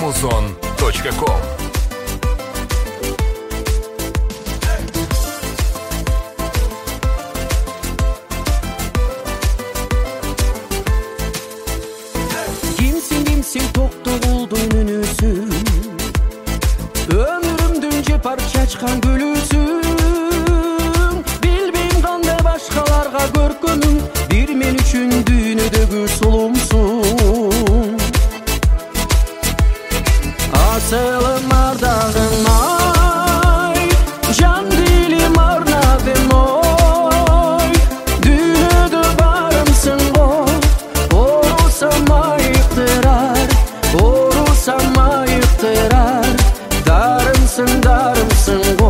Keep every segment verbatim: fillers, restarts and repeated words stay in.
музон точка ком. Kimsin kimsin toktogulдун үнүсүн, өмүрүмдүн же парча ачкан гүлүсүн. Билбейм кандай башкаларга көркөмүң, бир мен үчүн дүйнөдөгү сулумсуң. Асылым ардагым ай, жан дилим арнадым ой, дүйнөдө барымсың го, орусам айыктырар, орусам айыктырар, дарымсың дарымсың го.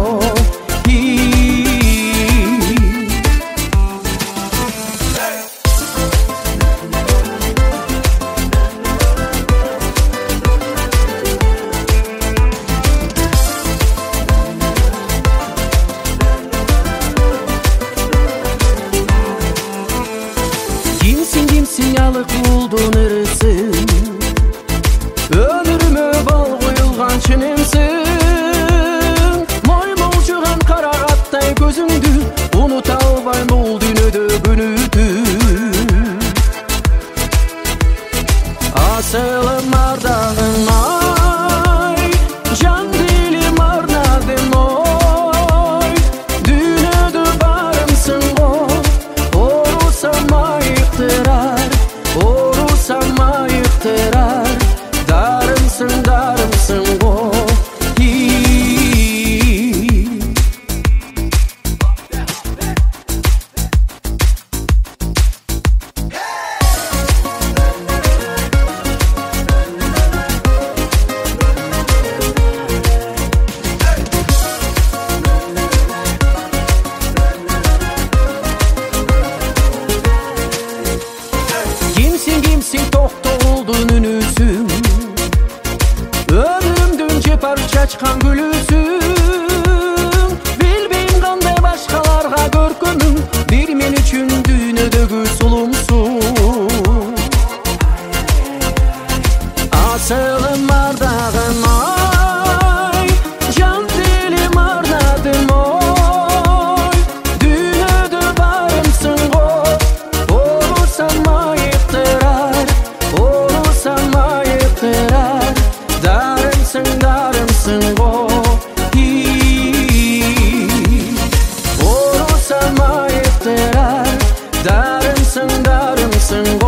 Kimsin kimsin yalı kuldun ırısın, ömürüme bal koyulgan çınımsın. Moy bolçugan karagattay gözüңdү, unuta albayм бул дүйнөдө күнүдү. Асылым ардагым ай, жан дилим арнадым ой, дүйнөдө барымсың го, орусам айыктырар, орусам айыктырар, дарымсың дарымсың го. Kimsin kimsin toktogulдун үнүсүн, өмүрүмдүн же парча ачкан гүлүсүн. Билбейм кандай башкаларга көркөмүң, бир мен үчүн дүйнөдөгү сулумсуң. Асылым ардагым ай, жан дилим арнадым ой, дүйнөдө барымсың го, орусам айыктырар, орусам айыктырар, дарымсың дарымсың го. Орусам айыктырар, дарымсың дарымсың го.